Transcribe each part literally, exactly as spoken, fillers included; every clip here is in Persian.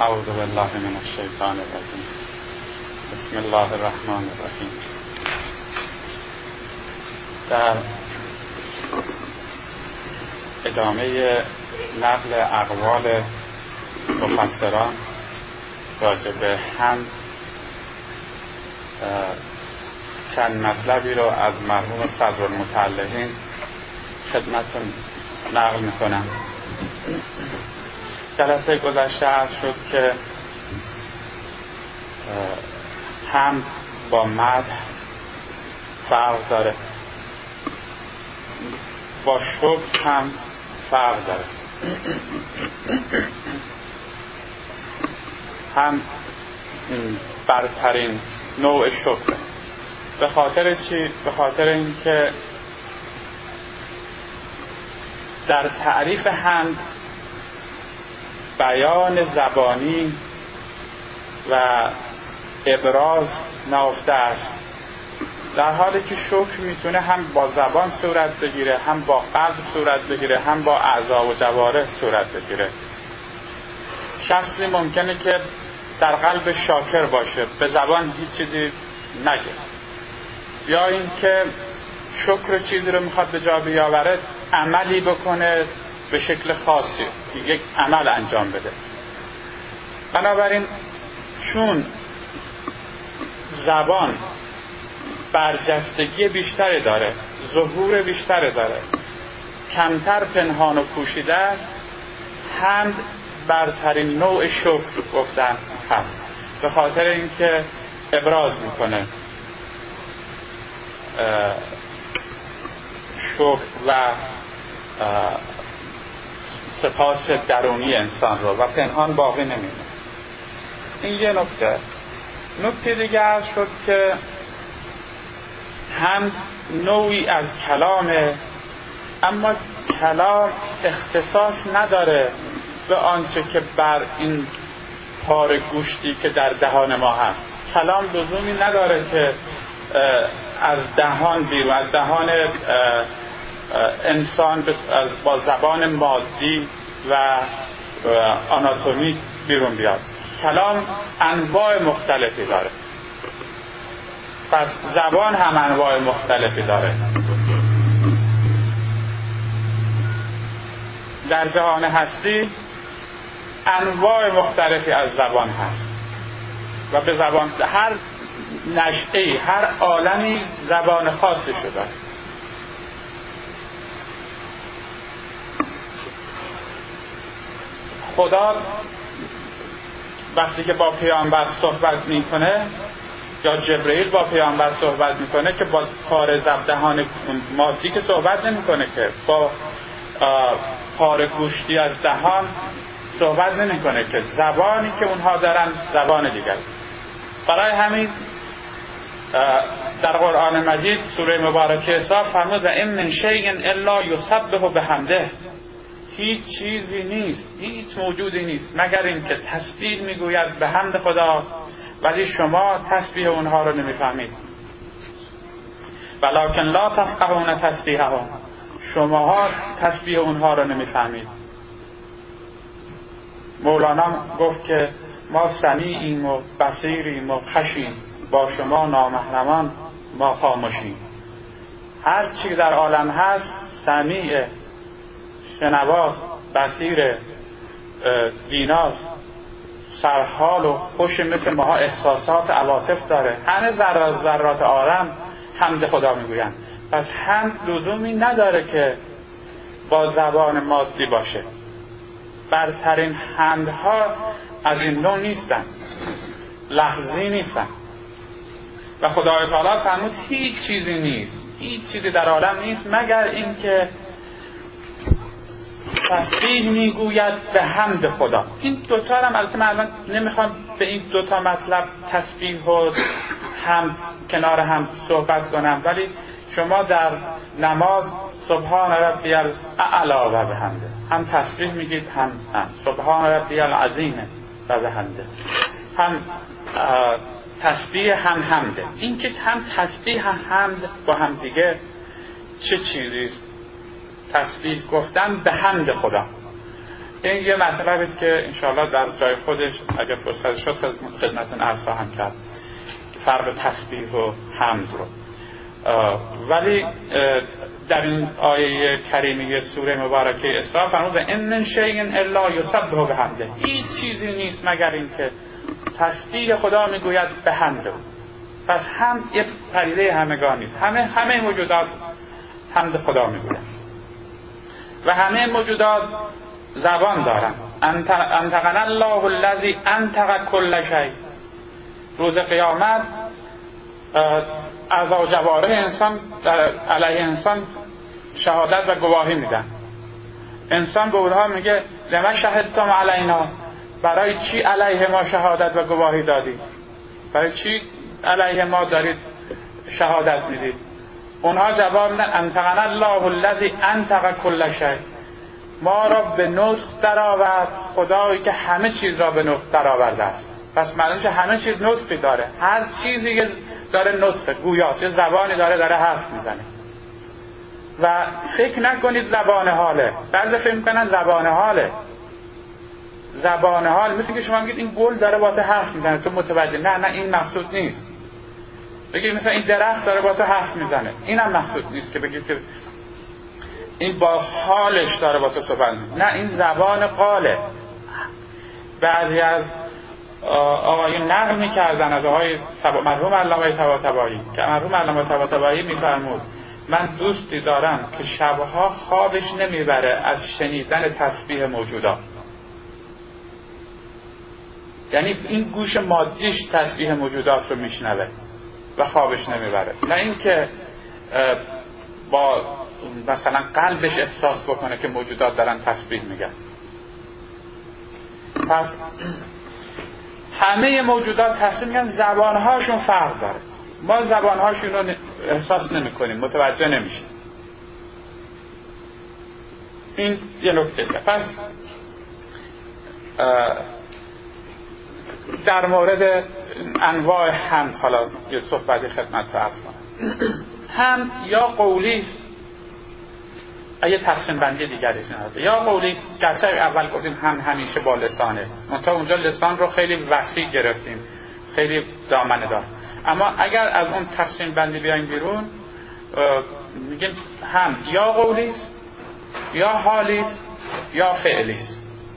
اعوذ بالله من الشیطان الرجیم. بسم الله الرحمن الرحیم. در ادامه نقل اقوال مفسران راجع به حمد چند مطلبی رو از مرحوم صدرالمتعلقین خدمتتون نقل میکنم. جلسه گذشته عرض شد که حمد با مدح فرق داره، با شکر هم فرق داره. هم برترین نوع شکر. به خاطر چی؟ به خاطر اینکه در تعریف حمد بیان زبانی و ابراز نهفته است، در حالی که شکر میتونه هم با زبان صورت بگیره، هم با قلب صورت بگیره، هم با اعضا و جوارح صورت بگیره. شخصی ممکنه که در قلب شاکر باشه، به زبان هیچ چیزی نگه، یا این که شکر چیزی رو میخواد به جا بیاوره، عملی بکنه به شکل خاصی، یک عمل انجام بده. بنابراین چون زبان برجستگی بیشتری داره، ظهور بیشتری داره، کمتر پنهان و پوشیده است، حمد برترین نوع شکر گفتن هست، به خاطر اینکه ابراز میکنه شکر و سپاس درونی انسان رو و پنهان باقی نمیمونه. این یه نکته. نکته دیگه عرض شد که هم نوعی از کلامه، اما کلام اختصاص نداره به آنچه که بر این پاره گوشتی که در دهان ما هست. کلام لزومی نداره که از دهان بیرون، از دهان انسان با زبان مادی و آناتومی بیرون بیاد. کلام انواع مختلفی داره، پس زبان هم انواع مختلفی داره. در جهان هستی انواع مختلفی از زبان هست و به زبان هر نشئی، هر عالمی زبان خاصی شده. خدا وقتی که با پیامبر صحبت میکنه، یا جبرئیل با پیامبر صحبت میکنه، که با پاره زب دهان مادی که صحبت نمیکنه، که با پاره گوشتی از دهان صحبت نمیکنه، که زبانی که اونها دارن زبان دیگر. برای همین در قرآن مجید سوره مبارکه حساب فرمود و ان من شیء الا یسبح بحمده، هیچ چیزی نیست، هیچ موجودی نیست مگر این که تسبیح میگوید به حمد خدا، ولی شما تسبیح اونها رو نمیفهمید. ولکن لا تفقهون تسبیحهم، شماها تسبیح اونها رو نمیفهمید. مولانا گفت که ما سمیعیم و بصیریم و خشیم، با شما نامحرمان ما خاموشیم. هر چی در عالم هست سمیع، شنواز، بصیر، بیناز، سرحال و خوش، مثل ماها احساسات، عواطف داره. همه ذرات ذرات عالم حمد خدا میگویند. پس حمد لزومی نداره که با زبان مادی باشه. برترین حمدها از این نوع نیستن، لفظی نیستن. و خدای تعالی فرمود هیچ چیزی نیست، هیچ چیزی در عالم نیست مگر این که تسبیح میگوید به حمد خدا. این دوتا هم البته من الان نمیخوام به این دوتا مطلب تسبیح و حمد کنار هم صحبت کنم، ولی شما در نماز سبحان ربی الاعلی و بحمده هم تسبیح میگید، هم, هم سبحان ربی العظیم و بحمده، هم تسبیح هم حمده. این که هم تسبیح هم حمد با هم دیگه چه چیزیست؟ تسبیح گفتن به حمد خدا، این یه مطلبی است که انشاءالله در جای خودش اگر فرصت شد خدمتتون عرض خواهم کرد، فرق تسبیح و حمد رو. ولی در این آیه کریمه سوره مبارکه اسراء فرمود ان من شیء الا یسبح بحمده، هیچ چیزی نیست مگر اینکه تسبیح خدا میگوید به حمد. پس حمد یه پدیده همگانی است، همه همه موجودات حمد خدا میگویند و همه موجودات زبان دارن. انطقنا الله الذی انطق کل شیء. روز قیامت اعضا و جوارح انسان در علیه انسان شهادت و گواهی میدن. انسان به اونها میگه لما شهدتم علینا، برای چی علیه ما شهادت و گواهی دادید؟ برای چی علیه ما دارید شهادت میدید؟ اونها جواب میدن انطقنا الله الذی انطق کل شیء، ما را به نطق درآورد خدایی که همه چیز را به نطق درآورده است. پس معلومه همه چیز نطقی داره، هر چیزی که داره نطق، گویاست، یه زبانی داره داره حرف میزنه. و فکر نکنید زبان حاله، بعضی فکر میکنن زبان حاله. زبان حال مثل که شما میگید این گل داره با تو حرف میزنه تو متوجه، نه نه این مقصود نیست. بگید مثلا این درخت داره با تو حرف میزنه، اینم مقصود نیست که بگید که این با حالش داره با تو صحبت میکنه، نه این زبان قاله. بعضی از آقایون نقل میکردن از آقای مرحوم علامه طباطبایی که مرحوم علامه طباطبایی میفرمود من دوستی دارم که شبها خوابش نمیبره از شنیدن تسبیح موجودات. یعنی این گوش مادیش تسبیح موجودات رو میشنوه و خوابش نمیبره، نه اینکه با مثلا قلبش احساس بکنه که موجودات دارن تسبیح میگن. پس همه موجودات تسبیح میگن، زبانهاشون فرق داره، ما زبانهاشون رو احساس نمی کنیم، متوجه نمیشیم. این یه نکته. پس در مورد انواع حمد حالا یه صحبتی خدمت عرض کنم. حمد یا قولی است، یه تقسیم بندی دیگری است، یا قولی است. گرچه اول گفتیم حمد همیشه با لسانه، منتها اونجا لسان رو خیلی وسیع گرفتیم، خیلی دامنه دار. اما اگر از اون تقسیم بندی بیایم بیرون میگیم حمد یا قولی است، یا حالی است، یا فعلی است.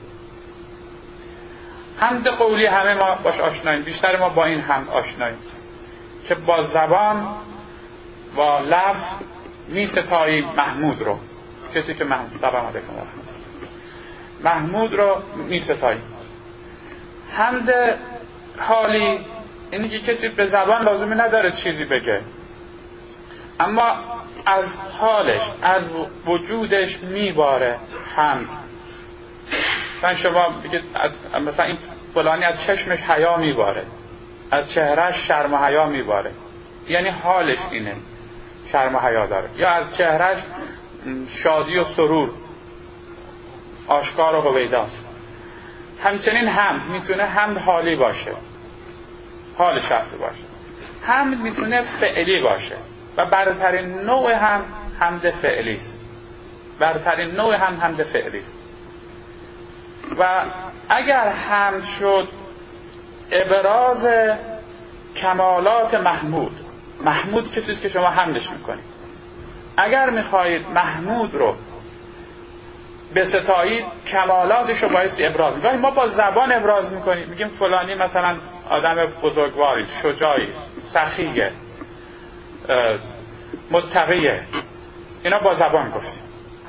حمد قولی همه ما باش آشناییم، بیشتر ما با این حمد آشناییم که با زبان با لفظ می ستاییم محمود رو. کسی که محمود سلام علیکم محمود رو می ستاییم. حمد حالی اینی که کسی به زبان لازمی نداره چیزی بگه، اما از حالش از وجودش میباره حمد. مثلا شما بگید مثلا این فلانی از چشمش حیا میباره، از چهرهش شرم و حیا میباره، یعنی حالش اینه، شرم و حیا داره. یا از چهرهش شادی و سرور آشکار و هویداست. همچنین حمد میتونه حمد حالی باشه، حال شخص باشه. حمد میتونه فعلی باشه و برترین نوع هم حمد فعلی است. برترین نوع هم حمد فعلی است. و اگر حمد شد ابراز کمالات محمود، محمود کسی که شما حمدش میکنید، اگر میخواهید محمود رو بستایید کمالاتش رو بایستی ابراز میکنید. ما با زبان ابراز میکنیم، میگیم فلانی مثلا آدم بزرگواری، شجاعی، سخیه، متقیه، اینا با زبان گفتیم.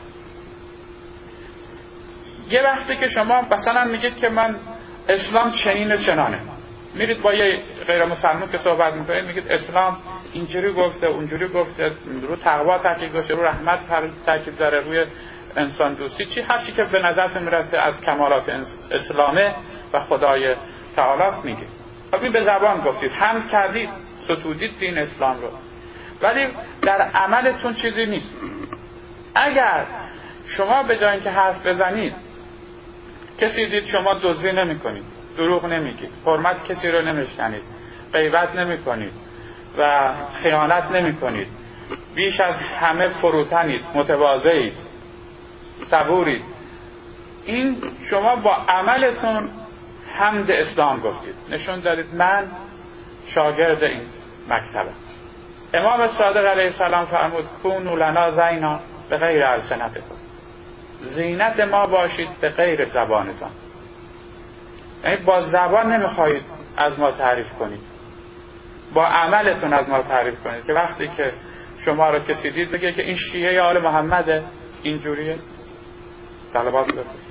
یه وقتی که شما مثلا میگید که من اسلام چنین و چنانه، میرید با یه غیر مسلمان که صحبت میکنید میگید اسلام اینجوری گفته اونجوری گفته، رو تقوا تاکید گذاشته، رو رحمت تاکید داره، روی انسان دوستی، چی هر چی که به نظرتون میرسه از کمالات اسلامه و خدای تعالی است میگید. خب این به زبان گفتید، حمد کردید، ستودید دین اسلام رو، ولی در عملتون چیزی نیست. اگر شما به جای اینکه حرف بزنید کسی دید شما دزدی نمی کنید، دروغ نمیگید، حرمت کسی رو نمیشکنید، غیبت نمی کنید و خیانت نمی کنید، بیش از همه فروتنید، متواضعید، صبورید، این شما با عملتون حمد اسلام گفتید، نشون دادید من شاگرد این مکتبم. امام صادق علیه السلام فرمود کونوا لنا زینا به غیر السنتکم، زینت ما باشید به غیر زبانتان. یعنی با زبان نمیخواهید از ما تعریف کنید، با عملتون از ما تعریف کنید، که وقتی که شما رو کسی دید بگه که این شیعه آل محمده، اینجوریه. صلوات بفرستید.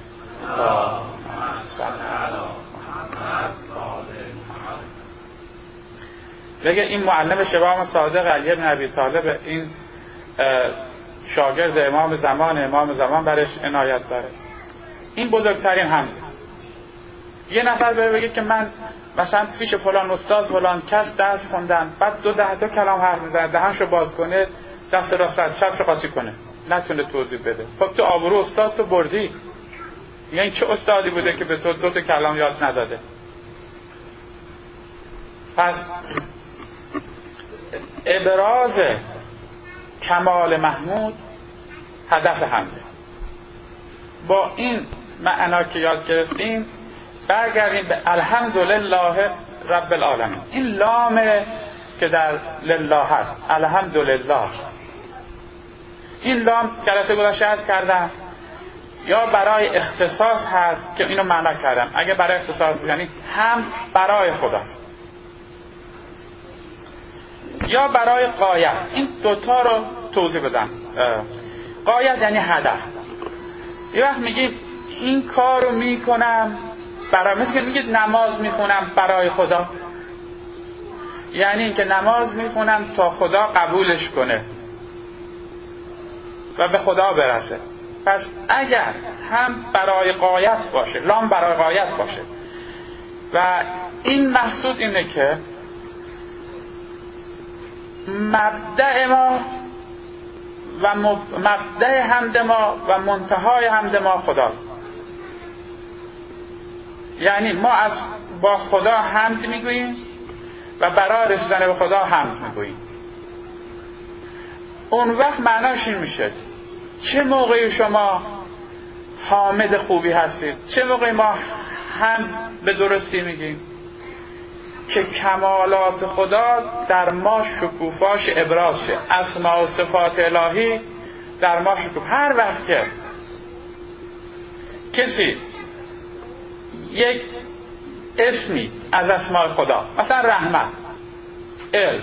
بگه این معلم شباب صادق علی بن ابی طالب، این شاگرد امام زمان، امام زمان برش عنایت داره. این بزرگترین حمد. یه نفر بره بگه که من مثلا پیش فلان استاد فلان کس درس خوندم، بعد دو ده تا کلام حرف میزنه، دهنشو باز کنه، دست راست چپشو قاطی کنه، نتونه توضیح بده. خب تو آبرو استاد تو بردی. یعنی چه استادی بوده که به تو دو تا کلام یاد نداده؟ پس ابراز کمال محمود هدف حمده. با این معنا که یاد گرفتیم برگردیم به الحمدلله رب العالمین. این لام که در لله هست، الحمدلله، این لام جلسه گذشته عرض کردم یا برای اختصاص هست که اینو معنا کردم. اگه برای اختصاص یعنی هم برای خداست، یا برای غایت. این دوتا رو توضیح بدم. غایت یعنی هدف. یه وقت میگیم این کار رو میکنم برای، مثل که میگید نماز میخونم برای خدا، یعنی اینکه نماز میخونم تا خدا قبولش کنه و به خدا برسه. پس اگر هم برای غایت باشه، لام برای غایت باشه، و این مقصود اینه که مبدأ ما و مبدأ حمد ما و منتهای حمد ما خداست. یعنی ما از با خدا حمد میگوییم و برای رسیدن به خدا حمد میگوییم. اون وقت معناش این میشه چه موقعی شما حامد خوبی هستید، چه موقعی ما حمد به درستی میگیم، که کمالات خدا در ما شکوفاش ابراز شه، اسماء و صفات الهی در ما شکوف. هر وقت که کسی یک اسمی از اسماء خدا، مثلا رحمت، علم،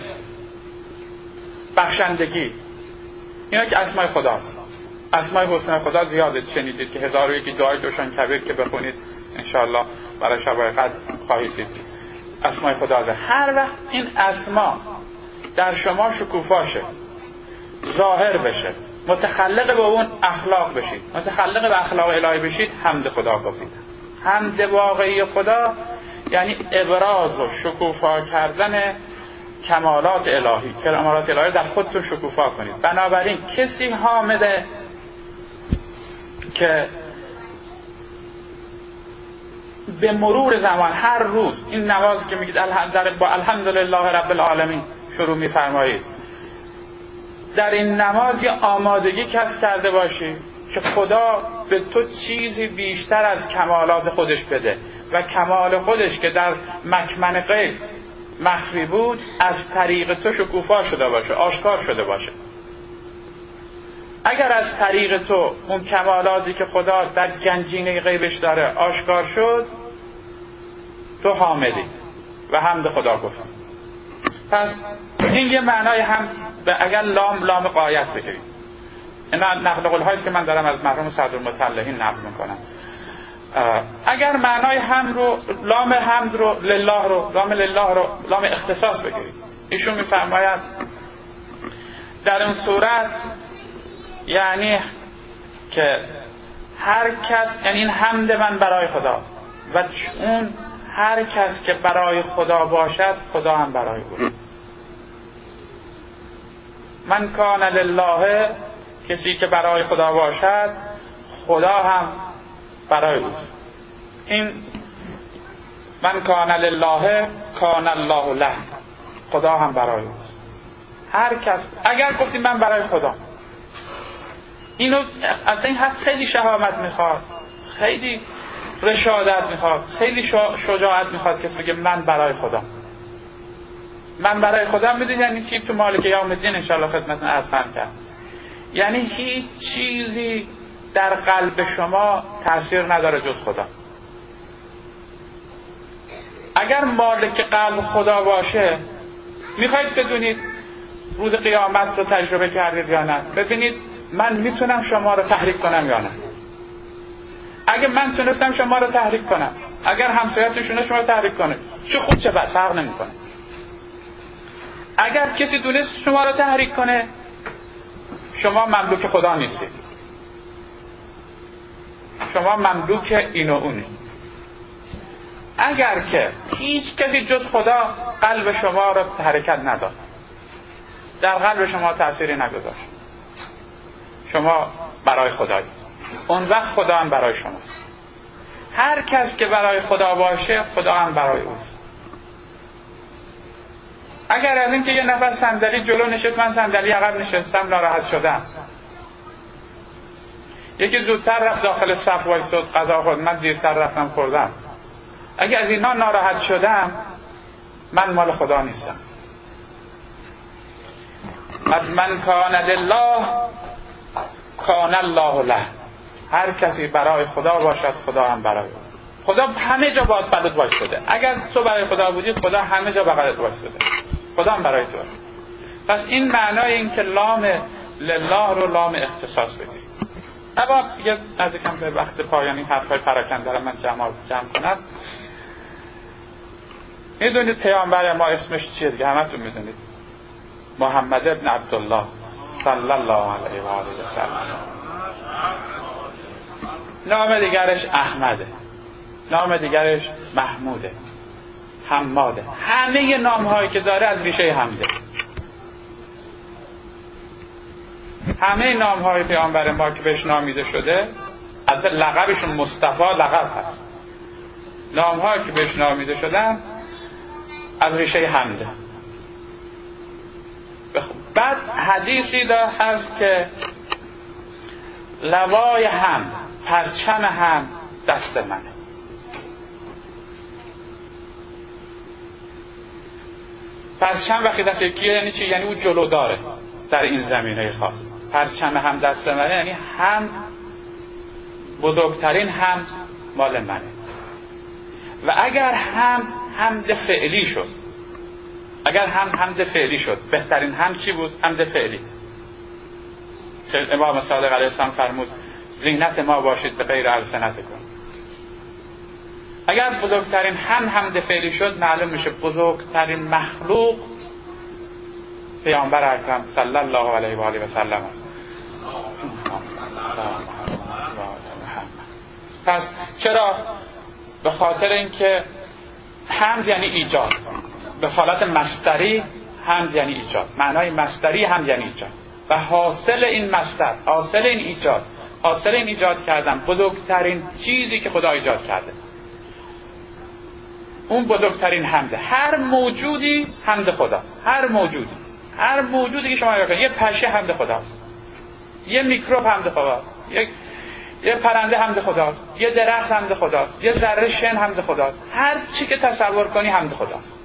بخشندگی، اینا که اسماء خداست. اسماء حسنا خدا زیاده، شنیدید که هزار و یکی دعای دوشان کبیر که بخونید انشاءالله برای شبای قدر خواهید دید اسماء خدا ده. هر وقت این اسما در شما شکوفاشه، ظاهر بشه، متخلق به اون اخلاق بشید، متخلق به اخلاق الهی بشید، حمد خدا گفتید. حمد واقعی خدا یعنی ابراز و شکوفا کردن کمالات الهی، کمالات الهی در خودتون شکوفا کنید. بنابراین کسی حامده که به مرور زمان هر روز این نمازی که میگید با الحمدلله رب العالمین شروع میفرمایید، در این نماز یه آمادگی کسب کرده باشی که خدا به تو چیزی بیشتر از کمالات خودش بده و کمال خودش که در مکمن غیب مخفی بود از طریق تو شکوفا شده باشه، آشکار شده باشه. اگر از طریق تو اون کمالاتی که خدا در گنجینه غیبش داره آشکار شد، تو حامدی و حمد خدا گفت. پس این یه معنای هم اگر لام لام غایت بگیرید. اینا نقل قول هاییست که من دارم از مرحوم صدرالمطلعین نقل میکنم. اگر معنای هم رو، لام حمد رو، لله رو، لام لله رو لام اختصاص بگیرید، ایشون میفرماید در اون صورت یعنی که هر کس، یعنی این حمد من برای خدا و اون هر کس که برای خدا باشد خدا هم برای او. من کان لله، کسی که برای خدا باشد خدا هم برای اوست. این من کان لله کان الله له، خدا هم برای اوست. هر کس اگر گفتیم من برای خدا، اینو از این حرف خیلی شهامت میخواد، خیلی رشادت میخواد، خیلی شجاعت میخواد کسی بگه من برای خدا. من برای خدا میدونی یعنی چی؟ تو مالک یوم الدین انشاءالله خدمتتون عرض خواهم کرد. یعنی هیچ چیزی در قلب شما تأثیر نداره جز خدا. اگر مالک قلب خدا باشه، میخواید بدونید روز قیامت رو تجربه کردید یا نه؟ ببینید من میتونم شما رو تحریک کنم یا نه. اگه من تونستم شما رو تحریک کنم، اگر همسایه‌تون شما رو تحریک کنه، چه خوب چه بد فرق نمیکنه. اگر کسی دونست شما رو تحریک کنه، شما مملوک خدا نیستید، شما مملوک این و اونی. اگر که هیچ کسی جز خدا قلب شما رو حرکت نداد، در قلب شما تأثیری نگذاشت، شما برای خدایی، اون وقت خدا هم برای شما. هر کس که برای خدا باشه، خدا هم برای اوست. اگر از این که یه نفر صندلی جلو نشست، من صندلی عقب نشستم، ناراحت شدم، یکی زودتر رفت داخل صف وایساد غذا خورد، من دیرتر رفتم خوردم، اگر از اینا ناراحت شدم، من مال خدا نیستم. از من کان لله کان الله له. هر کسی برای خدا باشد، خدا هم برای او. خدا همه جا باید بغلت وایساده. اگر تو برای خدا بودی، خدا همه جا بغلت وایساده، خدا هم برای تو. پس این معنای این که لام لله رو لام اختصاص بدید. اما دیگه نزدیکم به وقت پایانی حرفای پراکنده رو من جمع جمع کنم. میدونید پیامبر ما اسمش چیه دیگه؟ همتون میدونید، محمد ابن عبدالله صلی الله علیه و آله و سلم. نام دیگرش احمده، نام دیگرش محموده، حماده. همه نام هایی که داره از ریشه حمده. همه نام های پیامبر ما که بهش نامیده شده، از لقبشون مصطفی لقب هست، نام هایی که بهش نامیده شدن از ریشه حمده. بعد حدیثی دا هست که لوای حمد، پرچم حمد دست منه. پرچم وقتی دست یکیه یعنی چی؟ یعنی او جلو داره در این زمینه خاص. پرچم حمد دست منه یعنی حمد، بزرگترین حمد مال منه. و اگر حمد حمد فعلی شد، اگر هم حمد فعلی شد، بهترین حمد چی بود؟ حمد فعلی. امام صادق علیه السلام فرمود زینت ما باشید به غیر السنتکم. اگر بزرگترین حمد حمد فعلی شد، معلوم میشه بزرگترین مخلوق پیامبر اکرم صلی الله علیه و آله و سلم است. پس چرا؟ به خاطر اینکه حمد یعنی ایجاد. به حالت مصدری حمد یعنی ایجاد، معنای مصدری حمد یعنی ایجاد. و حاصل این مصدر، حاصل این ایجاد، حاصل این ایجاد کردن بزرگترین چیزی که خدا ایجاد کرده، اون بزرگترین حمده. هر موجودی حمد خدا، هر موجودی، هر موجودی که شما نگاه، یه پشه حمد خداست، یه میکروب حمد خداست، یک یه پرنده حمد خداست، یه درخت حمد خداست، یه ذره شن حمد خداست. هر چی که تصور کنی حمد خداست.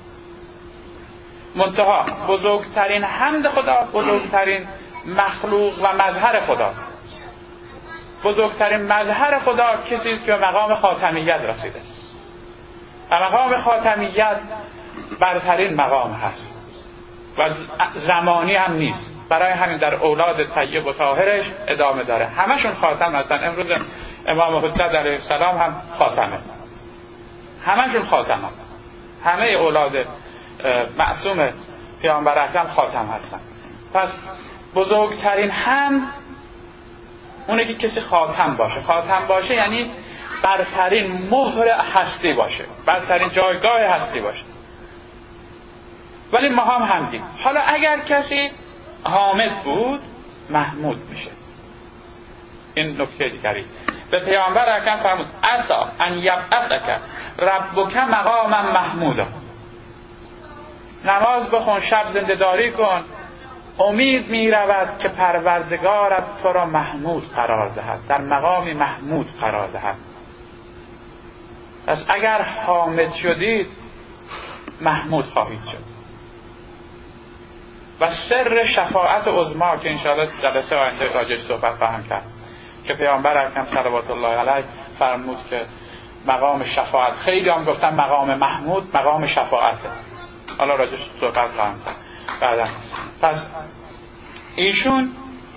منتها بزرگترین حمد خدا بزرگترین مخلوق و مظهر خداست. بزرگترین مظهر خدا کسی است که به مقام خاتمیت رسیده. و مقام خاتمیت برترین مقام هست و زمانی هم نیست. برای همین در اولاد طیب و طاهرش ادامه داره. همشون خاتم هستن. امروز امام حجت علیه السلام هم خاتمه، همشون خاتمه. همه اولاد معصوم پیامبر اکرم خاتم هستن. پس بزرگترین حمد اونه که کسی خاتم باشه. خاتم باشه یعنی برترین مهر هستی باشه، برترین جایگاه هستی باشه. ولی ما هم حمدیم. حالا اگر کسی حامد بود، محمود میشه. این نکته دیگری به پیامبر اکرم فرمود عسا ان یبعثک ربک مقاما محمودا. نماز بخون، شب زنده‌داری کن، امید می رود که پروردگارت تو را محمود قرار دهد، در مقام محمود قرار دهد. پس اگر حامد شدید محمود خواهید شد. و سر شفاعت عظما که انشاءالله جلسه آینده راجعش صحبت خواهم کرد که پیامبر اکرم صلوات الله علیه فرمود که مقام شفاعت، خیلی هم گفتن مقام محمود مقام شفاعته، حالا راجعش صحبت خواهم کرد بعدا. پس ایشون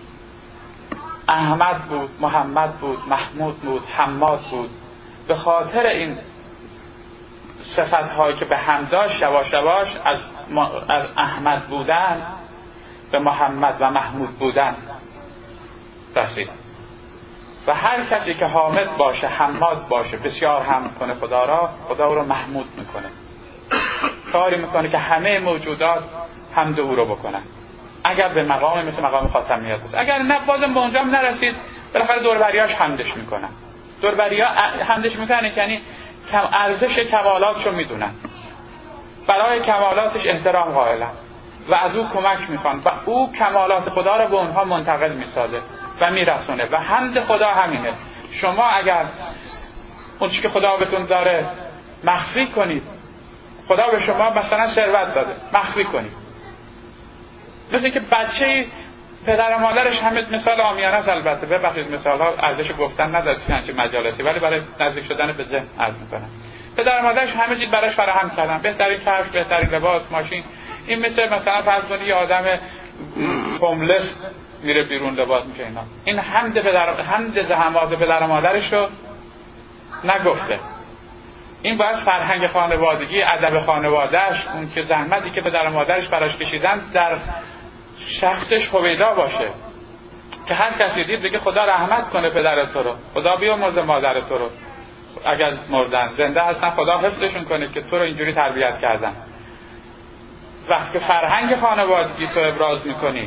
احمد بود، محمد بود، محمود بود، حماد بود. به خاطر این صفت‌هایی که به هم داشت یواش یواش از, از احمد بودن به محمد و محمود بودن رسید. و هر کسی که حامد باشه، حماد باشه، بسیار حمد کنه خدا را، خدا او رو محمود میکنه، کاری میکنه که همه موجودات حمد او رو بکنن. اگر به مقام مثل مقام خاتمیت باشه، اگر نه بازم به اونجا نرسید، بالاخره دوربریاش حمدش میکنن. دوربریا حمدش میکنن یعنی کم ارزش کمالاتشو میدونن، برای کمالاتش احترام قائلن و از او کمک میخوان و او کمالات خدا رو به اونها منتقل میسازه و میرسونه. و حمد خدا همینه. شما اگر اون چیزی که خدا بهتون داره مخفی کنید، خدا به شما مثلا ثروت داده مخفی کنید، مثل که بچه پدر و مادرش همه مثال عامیانه است، البته ببخشید مثال ها ارزش گفتن نداره تو همچین مجالسی، ولی برای نزدیک شدن به ذهن عرض میکنم. پدر و مادرش همه چیز براش فراهم کردن، بهترین کفش، بهترین لباس، ماشین. این مثل مثلا فرض کنید یه آدم هوملس میره بیرون لباس میشه اینا. این حمد پدر، حمد زحمات پدر و مادرش رو نگفته. این باید فرهنگ خانوادگی، ادب خانواده‌اش، اون که زحمتی که پدر و مادرش براش کشیدن در شخصش هویدا باشه، که هر کسی دید بگه خدا رحمت کنه پدر تو رو، خدا بیامرزه مادر تو رو، اگر مردن زنده هستن خدا حفظشون کنه که تو رو اینجوری تربیت کردن. وقتی که فرهنگ خانوادگی تو ابراز میکنی،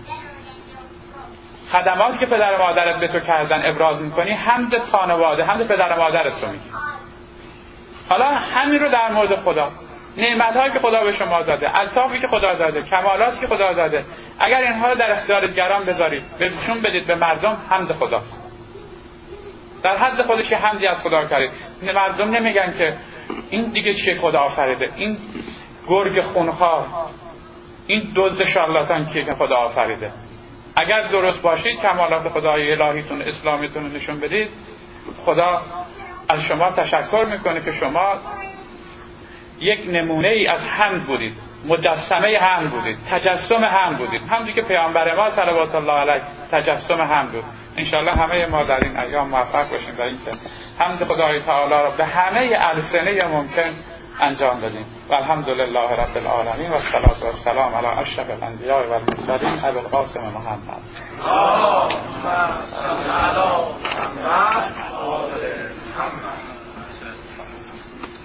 خدماتی که پدر و مادرت به تو کردن ابراز میکنی، حمد خانواده، حمد پدر و مادرت رو میگی. حالا همین رو در مورد خدا، نعمت‌هایی که خدا به شما داده، الطافی که خدا داده، کمالاتی که خدا داده، اگر اینها رو در اختیار دیگران بذارید، بهشون بدید به مردم، حمد خداست. در حد خودش که حمدی از خدا کردید. مردم نمیگن که این دیگه چیه خدا آفریده، این گرگ خونخوار، این دزد شارلاتان کیه که خدا آفریده. اگر درست باشید، کمالات خدای الهیتون، اسلامیتون رو نشون بدید، خدا از شما تشکر میکنه که شما یک نمونه ای از حمد بودید، مجسمه حمد بودید، تجسم حمد بودید. همونی که پیامبر ما صلوات الله علیه تجسم حمد بود. انشاءالله همه ما در این ایام موفق باشیم در اینکه حمد خدای تعالی را به همه السنه ممکن انجام بدیم. و الحمدلله رب العالمین و الصلاة و السلام علی اشرف الانبیاء و المرسلین ابی القاسم محمد.